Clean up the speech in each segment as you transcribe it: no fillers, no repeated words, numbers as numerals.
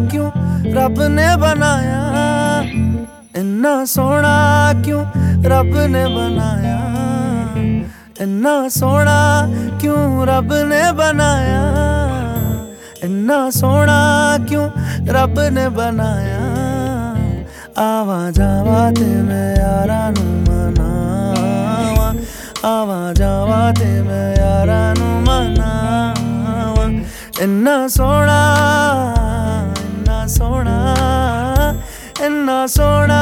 क्यों रब ने बनाया, इन्ना सोना क्यों रब ने बनाया, इन्ना सोना क्यों रब ने बनाया, इन्ना सोना क्यों रब ने बनाया। आवा जावा ते मैं यारा नू मनावा, आवा जावा ते मैं यारा नू मनावा। इन्ना सोना, इन्ना सोना, इन्ना सोना,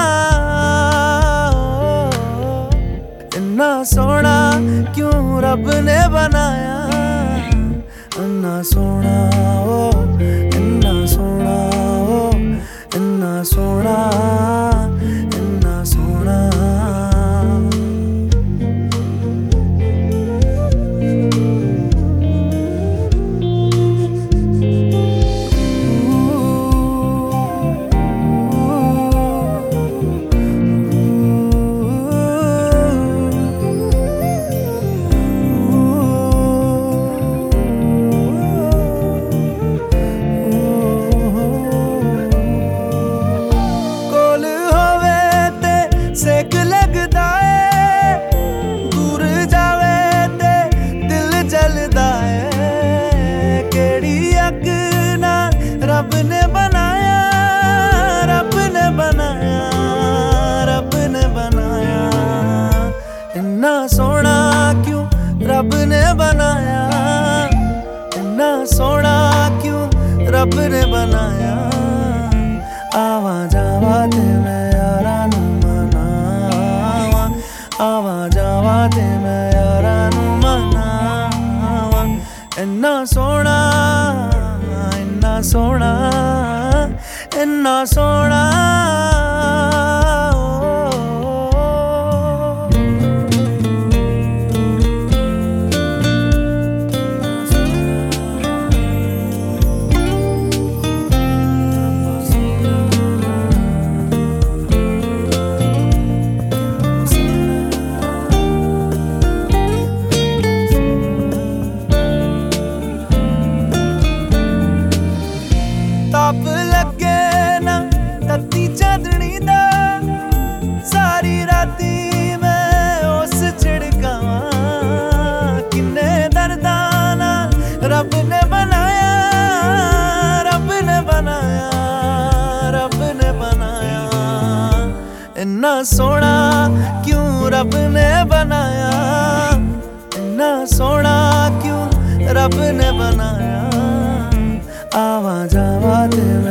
इन्ना सोना क्यों रब ने बनाया, इन्ना सोना ओ, इन्ना सोना ओ, इन्ना सोना, इन्ना सोना। सेक लगदा है, दूर जावे ते दिल जलदा है। केड़ी अग नाल रब ने बनाया, रब ने बनाया, रब ने बनाया। इन्ना सोना क्यों रब ने बनाया, इन्ना सोना क्यों रब ने बनाया। आवा जावा ते मैं यारा नू मनावा, आवा जावा ते मैं यारा नू मनावा। इन्ना सोना, इन्ना सोना, इन्ना सोना। ताप लगे ना तत्ती चांदनी दा, सारी राती मैं उस झिड़कावा। किन्ने दर्दां नाल रब ने बनाया, रब ने बनाया, रब ने बनाया। इन्ना सोना क्यों रब ने बनाया, इन्ना सोना क्यों रब ने बनाया। आवा जावा ते